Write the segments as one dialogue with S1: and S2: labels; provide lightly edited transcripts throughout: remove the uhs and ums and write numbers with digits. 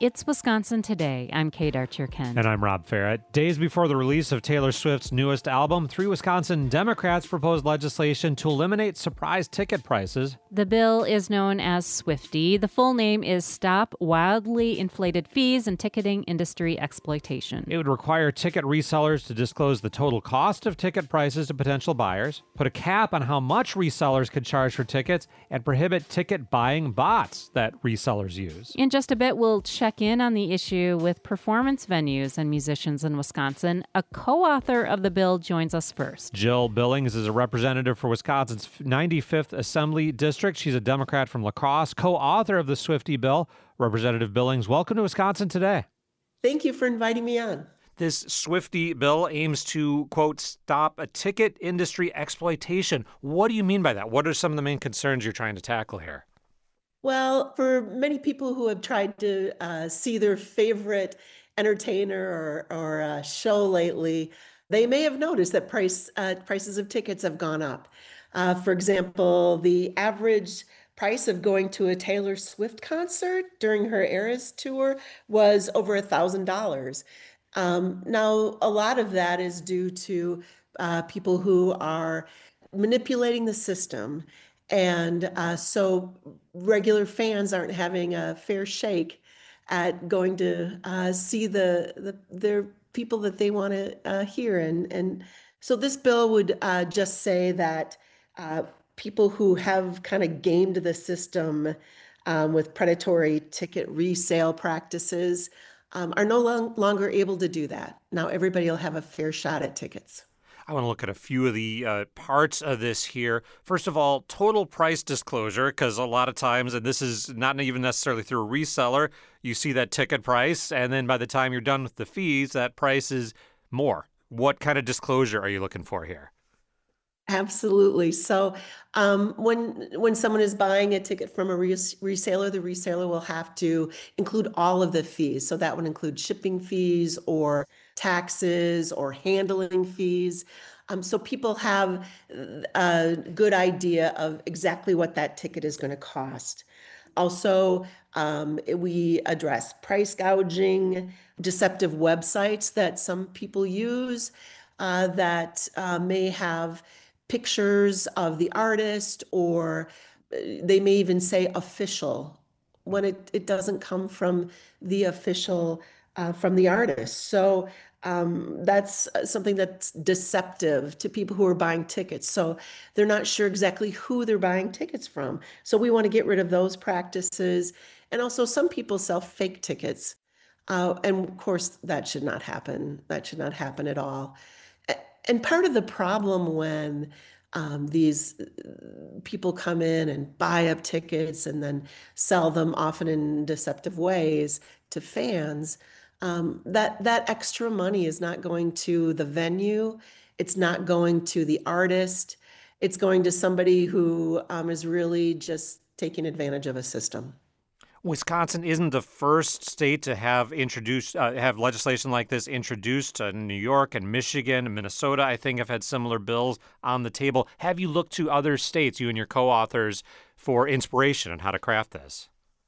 S1: It's Wisconsin Today. I'm Kate Archer-Kent.
S2: And I'm Rob Farrett. Days before the release of Taylor Swift's newest album, 3 Wisconsin Democrats proposed legislation to eliminate surprise ticket prices.
S1: The bill is known as SWIFTY. The full name is Stop Wildly Inflated Fees and Ticketing Industry Exploitation.
S2: It would require ticket resellers to disclose the total cost of ticket prices to potential buyers, put a cap on how much resellers could charge for tickets, and prohibit ticket buying bots that resellers use.
S1: In just a bit, we'll check in on the issue with performance venues and musicians in Wisconsin. A co-author of the bill joins us first.
S2: Jill Billings is a representative for Wisconsin's 95th Assembly District. She's a Democrat from La Crosse, co-author of the SWIFTY bill. Representative Billings, welcome to Wisconsin Today.
S3: Thank you for inviting me on.
S2: This SWIFTY bill aims to, quote, stop a ticket industry exploitation. What do you mean by that? What are some of the main concerns you're trying to tackle here?
S3: Well, for many people who have tried to see their favorite entertainer or show lately, they may have noticed that prices of tickets have gone up. For example, the average price of going to a Taylor Swift concert during her Eras tour was over $1,000. Now, a lot of that is due to people who are manipulating the system. And so regular fans aren't having a fair shake at going to see their people that they want to hear. And so this bill would just say that people who have kind of gamed the system with predatory ticket resale practices are no longer able to do that. Now everybody will have a fair shot at tickets.
S2: I want to look at a few of the parts of this here. First of all, total price disclosure, because a lot of times, and this is not even necessarily through a reseller, you see that ticket price, and then by the time you're done with the fees, that price is more. What kind of disclosure are you looking for here?
S3: Absolutely. So when someone is buying a ticket from a reseller, the reseller will have to include all of the fees. So that would include shipping fees or taxes or handling fees. So people have a good idea of exactly what that ticket is going to cost. Also, we address price gouging, deceptive websites that some people use that may have pictures of the artist, or they may even say official when it doesn't come from the official from the artist. So that's something that's deceptive to people who are buying tickets. So they're not sure exactly who they're buying tickets from. So we want to get rid of those practices. And also some people sell fake tickets. And of course, that should not happen. That should not happen at all. And part of the problem when these people come in and buy up tickets and then sell them often in deceptive ways to fans, that extra money is not going to the venue. It's not going to the artist. It's going to somebody who is really just taking advantage of a system.
S2: Wisconsin isn't the first state to have legislation like this introduced. New York and Michigan and Minnesota, I think, have had similar bills on the table. Have you looked to other states, you and your co-authors, for inspiration on how to craft this?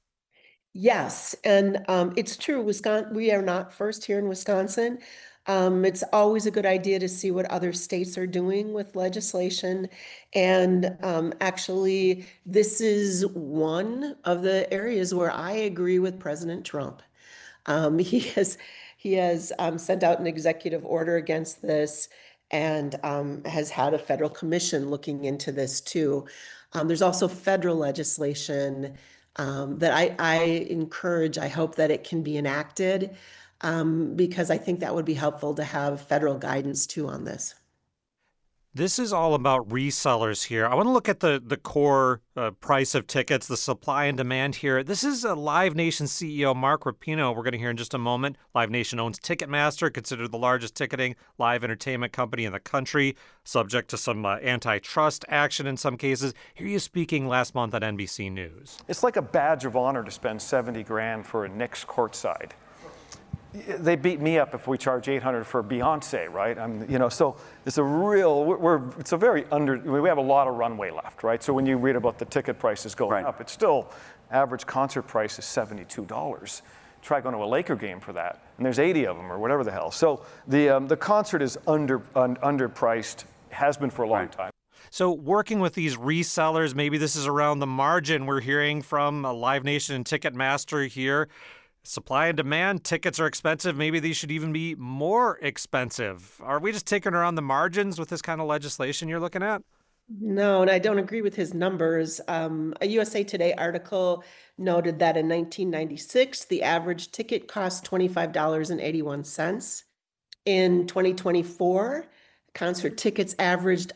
S3: Yes, and it's true. We are not first here in Wisconsin. It's always a good idea to see what other states are doing with legislation. And actually, this is one of the areas where I agree with President Trump. He has sent out an executive order against this and has had a federal commission looking into this too. There's also federal legislation that I encourage. I hope that it can be enacted. Because I think that would be helpful to have federal guidance too on this.
S2: This is all about resellers here. I want to look at the core price of tickets, the supply and demand here. This is a Live Nation CEO, Mark Rapino, we're going to hear in just a moment. Live Nation owns Ticketmaster, considered the largest ticketing live entertainment company in the country, subject to some antitrust action in some cases. Here he is speaking last month on NBC News.
S4: It's like a badge of honor to spend $70,000 for a Knicks courtside. They beat me up if we charge $800 for Beyonce, right? So it's we have a lot of runway left, right? So when you read about the ticket prices going up, it's still average concert price is $72. try going to a Laker game for that, and there's 80 of them or whatever the hell. So the concert is underpriced, has been for a long time.
S2: So working with these resellers, maybe this is around the margin. We're hearing from Live Nation and Ticketmaster here. Supply and demand, tickets are expensive. Maybe these should even be more expensive. Are we just taking around the margins with this kind of legislation you're looking at?
S3: No, and I don't agree with his numbers. A USA Today article noted that in 1996, the average ticket cost $25.81. In 2024, concert tickets averaged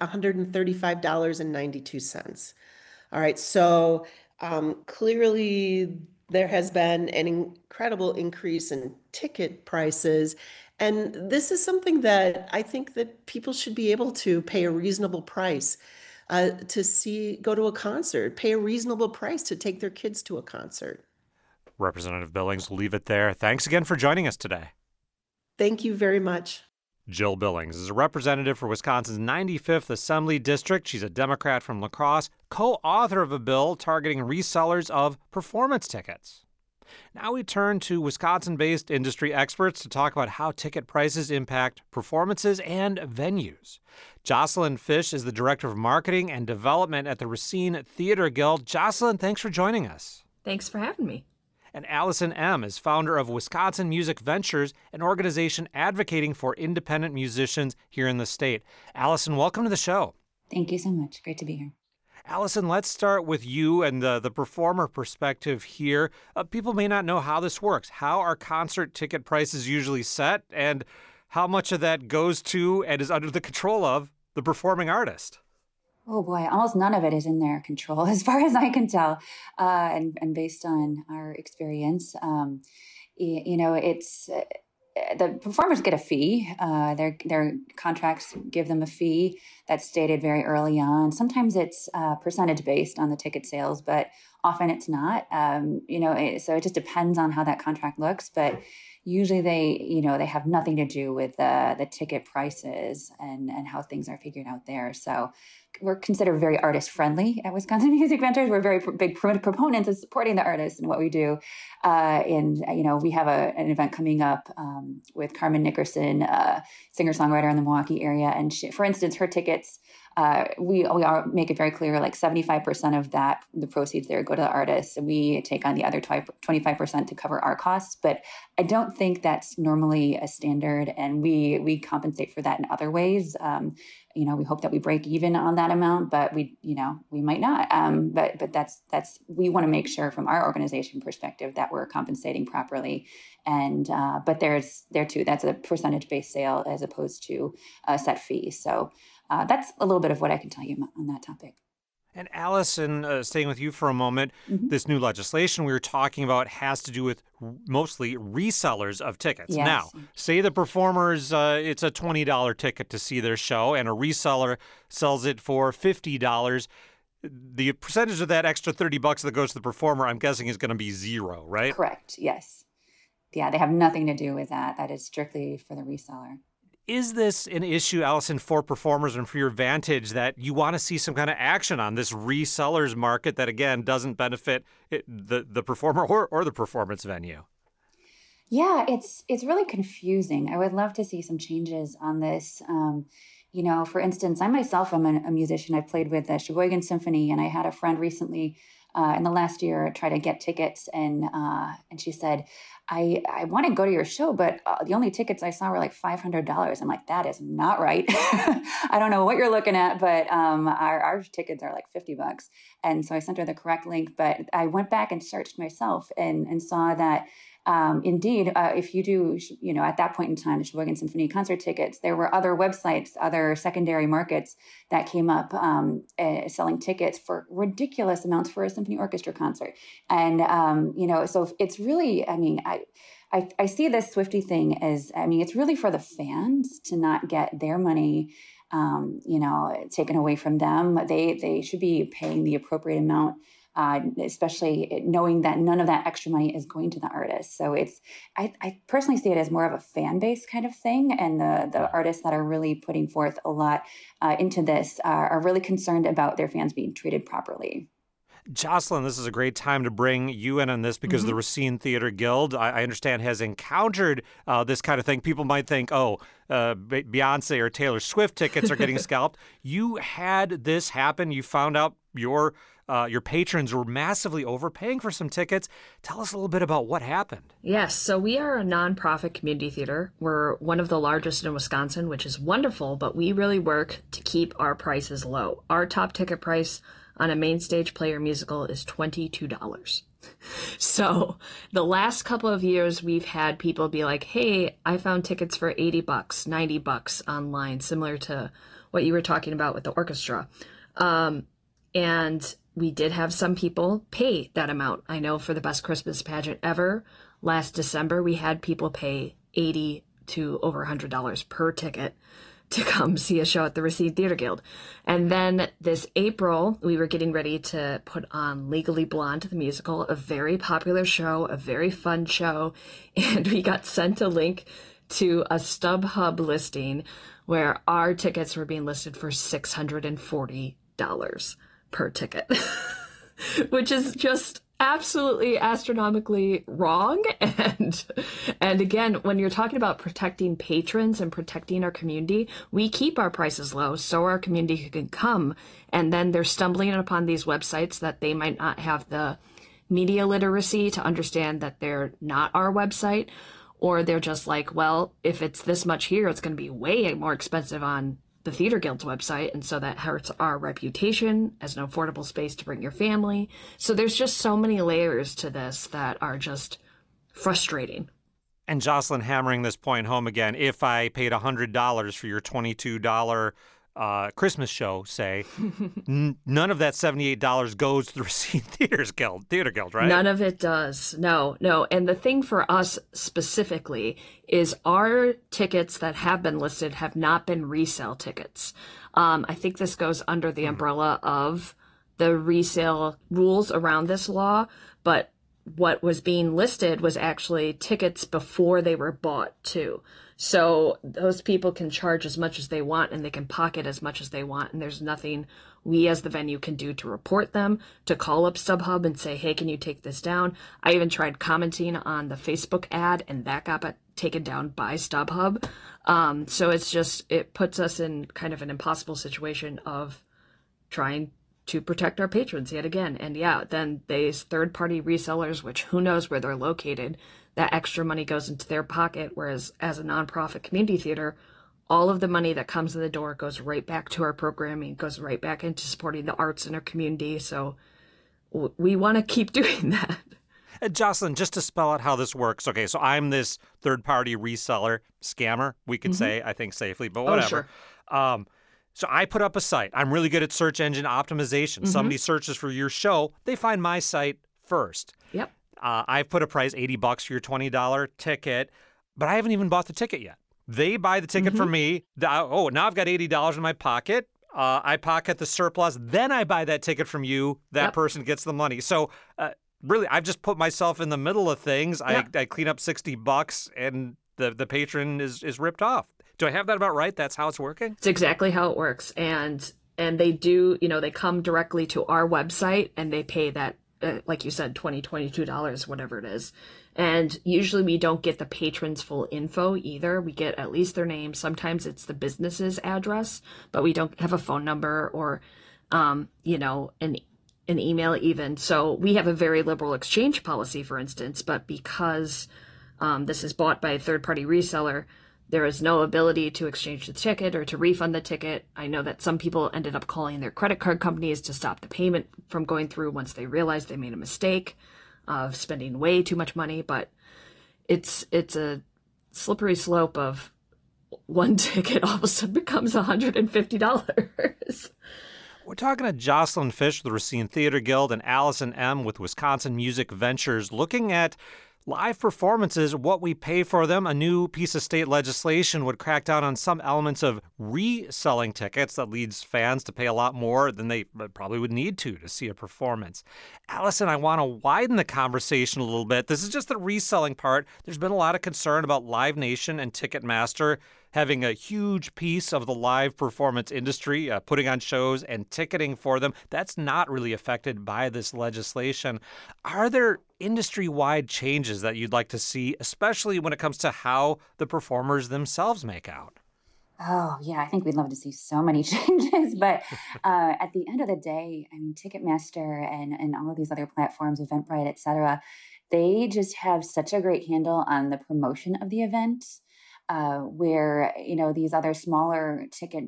S3: $135.92. All right, so clearly there has been an incredible increase in ticket prices. And this is something that I think that people should be able to pay a reasonable price to go to a concert, pay a reasonable price to take their kids to a concert.
S2: Representative Billings, we'll leave it there. Thanks again for joining us today.
S3: Thank you very much.
S2: Jill Billings is a representative for Wisconsin's 95th Assembly District. She's a Democrat from La Crosse, co-author of a bill targeting resellers of performance tickets. Now we turn to Wisconsin-based industry experts to talk about how ticket prices impact performances and venues. Jocelyn Fish is the Director of Marketing and Development at the Racine Theater Guild. Jocelyn, thanks for joining us.
S5: Thanks for having me.
S2: And Allison M. is founder of Wisconsin Music Ventures, an organization advocating for independent musicians here in the state. Allison, welcome to the show.
S6: Thank you so much. Great to be here.
S2: Allison, let's start with you and the performer perspective here. People may not know how this works. How are concert ticket prices usually set, and how much of that goes to and is under the control of the performing artist?
S6: Oh boy, almost none of it is in their control as far as I can tell. And based on our experience, it's the performers get a fee. Their contracts give them a fee that's stated very early on. Sometimes it's percentage based on the ticket sales, but often it's not. So it just depends on how that contract looks. But usually they have nothing to do with the ticket prices and how things are figured out there. So we're considered very artist friendly at Wisconsin Music Ventures. We're very big proponents of supporting the artists and what we do. We have an event coming up with Carmen Nickerson, singer-songwriter in the Milwaukee area. And she, for instance, her tickets, we make it very clear, like 75% of that, the proceeds there go to the artists, and we take on the other 25% to cover our costs. But I don't think that's normally a standard, and we compensate for that in other ways. We hope that we break even on that amount, but we might not. But that's we want to make sure from our organization perspective that we're compensating properly. And but there too, that's a percentage-based sale as opposed to a set fee. So that's a little bit of what I can tell you on that topic.
S2: And Allison, staying with you for a moment, this new legislation we were talking about has to do with mostly resellers of tickets.
S6: Yes.
S2: Now, say the performers, it's a $20 ticket to see their show, and a reseller sells it for $50. The percentage of that extra $30 that goes to the performer, I'm guessing, is going to be zero, right?
S6: Correct. Yes. Yeah, they have nothing to do with that. That is strictly for the reseller.
S2: Is this an issue, Allison, for performers and for your Vantage, that you want to see some kind of action on this resellers market that, again, doesn't benefit the performer or the performance venue?
S6: Yeah, it's really confusing. I would love to see some changes on this. For instance, I myself am a musician. I've played with the Sheboygan Symphony, and I had a friend recently in the last year try to get tickets, and she said, I want to go to your show, but the only tickets I saw were like $500. I'm like, that is not right. I don't know what you're looking at, but our tickets are like $50. And so I sent her the correct link, but I went back and searched myself and saw that indeed, if you do, at that point in time, the Sheboygan Symphony concert tickets, there were other websites, other secondary markets that came up selling tickets for ridiculous amounts for a symphony orchestra concert. And, so it's really, I see this Swiftie thing as, it's really for the fans to not get their money, taken away from them. They should be paying the appropriate amount, especially knowing that none of that extra money is going to the artist. So I personally see it as more of a fan base kind of thing. And the artists that are really putting forth a lot into this are really concerned about their fans being treated properly.
S2: Jocelyn, this is a great time to bring you in on this because the Racine Theater Guild, I understand, has encountered this kind of thing. People might think, Beyonce or Taylor Swift tickets are getting scalped. You had this happen. You found out your patrons were massively overpaying for some tickets. Tell us a little bit about what happened.
S5: Yes, so we are a nonprofit community theater. We're one of the largest in Wisconsin, which is wonderful, but we really work to keep our prices low. Our top ticket price on a main stage play or musical is $22. So the last couple of years, we've had people be like, hey, I found tickets for $80, $90 online, similar to what you were talking about with the orchestra. And we did have some people pay that amount. I know for the best Christmas pageant ever, last December, we had people pay $80 to over $100 per ticket to come see a show at the Racine Theater Guild. And then this April, we were getting ready to put on Legally Blonde, the musical, a very popular show, a very fun show. And we got sent a link to a StubHub listing where our tickets were being listed for $640 per ticket, which is just absolutely astronomically wrong. And again, when you're talking about protecting patrons and protecting our community, we keep our prices low so our community can come. And then they're stumbling upon these websites that they might not have the media literacy to understand that they're not our website, or they're just like, well, if it's this much here, it's going to be way more expensive on the Theater Guild's website, and so that hurts our reputation as an affordable space to bring your family. So there's just so many layers to this that are just frustrating.
S2: And Jocelyn, hammering this point home again, if I paid $100 for your $22 Christmas show, say, none of that $78 goes to the Racine Theater Guild, right?
S5: None of it does. No. And the thing for us specifically is our tickets that have been listed have not been resale tickets. I think this goes under the umbrella of the resale rules around this law, but what was being listed was actually tickets before they were bought too. So those people can charge as much as they want and they can pocket as much as they want. And there's nothing we as the venue can do to report them, to call up StubHub and say, hey, can you take this down? I even tried commenting on the Facebook ad and that got taken down by StubHub. So it puts us in kind of an impossible situation of trying to protect our patrons yet again. And yeah, then these third-party resellers, which who knows where they're located, that extra money goes into their pocket, whereas as a nonprofit community theater, all of the money that comes in the door goes right back to our programming, goes right back into supporting the arts in our community. So we want to keep doing that.
S2: Jocelyn, just to spell out how this works. Okay, so I'm this third-party reseller, scammer, we could say, I think safely, but whatever.
S5: Oh, sure.
S2: So I put up a site. I'm really good at search engine optimization. Somebody searches for your show, they find my site first.
S5: Yep.
S2: I've put a price, $80 for your $20 ticket, but I haven't even bought the ticket yet. They buy the ticket for me. Now I've got $80 in my pocket. I pocket the surplus. Then I buy that ticket from you. That person gets the money. So really, I've just put myself in the middle of things. Yep. I clean up $60 and the patron is ripped off. Do I have that about right? That's how it's working?
S5: It's exactly how it works. And they do, they come directly to our website and they pay that, like you said, $22, whatever it is. And usually we don't get the patron's full info either. We get at least their name. Sometimes it's the business's address, but we don't have a phone number or, an email even. So we have a very liberal exchange policy, for instance, but because this is bought by a third-party reseller, there is no ability to exchange the ticket or to refund the ticket. I know that some people ended up calling their credit card companies to stop the payment from going through once they realized they made a mistake of spending way too much money. But it's a slippery slope of one ticket all of a sudden becomes $150.
S2: We're talking to Jocelyn Fish, the Racine Theater Guild, and Allison M. with Wisconsin Music Ventures, looking at live performances, what we pay for them. A new piece of state legislation would crack down on some elements of reselling tickets that leads fans to pay a lot more than they probably would need to see a performance. Allison, I want to widen the conversation a little bit. This is just the reselling part. There's been a lot of concern about Live Nation and Ticketmaster having a huge piece of the live performance industry, putting on shows and ticketing for them. That's not really affected by this legislation. Are there industry-wide changes that you'd like to see, especially when it comes to how the performers themselves make out?
S6: Oh, yeah, I think we'd love to see so many changes. But at the end of the day, I mean, Ticketmaster and all of these other platforms, Eventbrite, et cetera, they just have such a great handle on the promotion of the event, where, these other smaller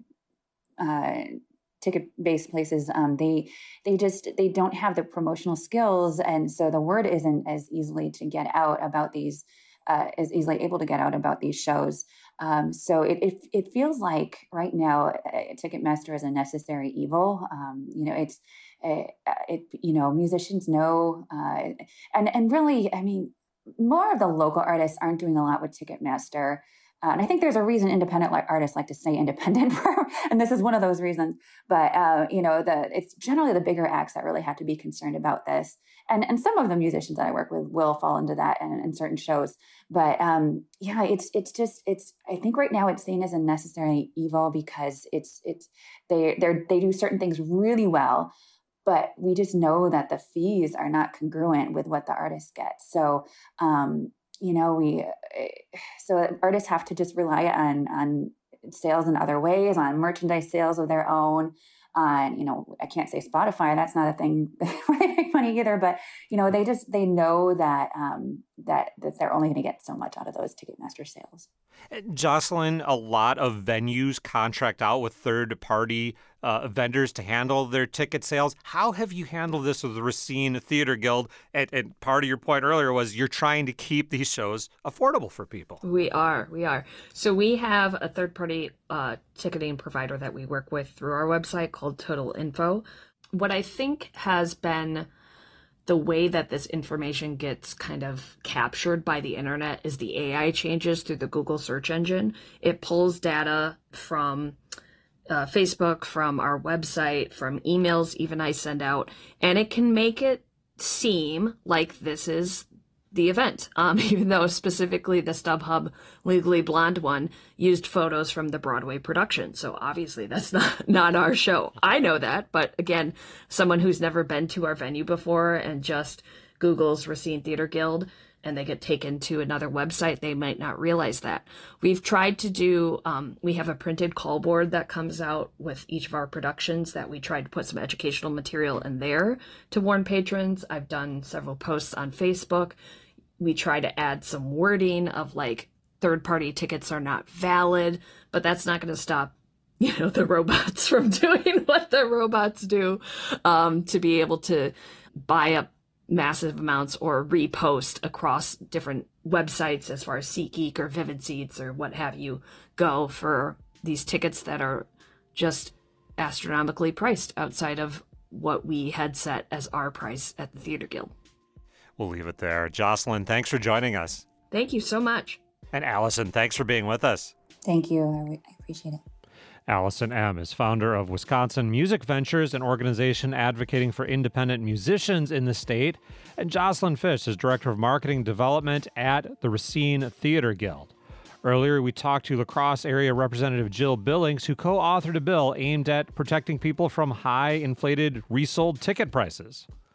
S6: ticket-based places, they don't have the promotional skills. And so the word isn't as easily to get out about these, is easily able to get out about these shows. So it feels like right now Ticketmaster is a necessary evil. Musicians know, and really, I mean, more of the local artists aren't doing a lot with Ticketmaster. And I think there's a reason independent artists like to stay independent, and this is one of those reasons. But it's generally the bigger acts that really have to be concerned about this, and some of the musicians that I work with will fall into that in certain shows. But it's I think right now it's seen as a necessary evil because they do certain things really well, but we just know that the fees are not congruent with what the artists get. So. So artists have to just rely on sales in other ways, on merchandise sales of their own. I can't say Spotify, that's not a thing where they make money either, but, they know that they're only going to get so much out of those Ticketmaster sales.
S2: Jocelyn, a lot of venues contract out with third-party vendors to handle their ticket sales. How have you handled this with the Racine Theater Guild? And part of your point earlier was you're trying to keep these shows affordable for people.
S5: We are. So we have a third-party ticketing provider that we work with through our website called Total Info. What I think has been the way that this information gets kind of captured by the internet is the AI changes through the Google search engine. It pulls data from Facebook, from our website, from emails even I send out, and it can make it seem like this is the event, even though specifically the StubHub Legally Blonde one used photos from the Broadway production. So obviously that's not our show. I know that, but again, someone who's never been to our venue before and just Googles Racine Theater Guild and they get taken to another website, they might not realize that. We've tried to do, we have a printed call board that comes out with each of our productions that we tried to put some educational material in there to warn patrons. I've done several posts on Facebook. We try to add some wording of like third-party tickets are not valid, but that's not going to stop, the robots from doing what the robots do, to be able to buy up massive amounts or repost across different websites as far as SeatGeek or Vivid Seats or what have you go for these tickets that are just astronomically priced outside of what we had set as our price at the Theater Guild.
S2: We'll leave it there. Jocelyn, thanks for joining us.
S5: Thank you so much.
S2: And Allison, thanks for being with us.
S6: Thank you. I appreciate it.
S2: Allison M. is founder of Wisconsin Music Ventures, an organization advocating for independent musicians in the state. And Jocelyn Fish is director of marketing development at the Racine Theater Guild. Earlier, we talked to La Crosse area Representative Jill Billings, who co-authored a bill aimed at protecting people from high inflated resold ticket prices.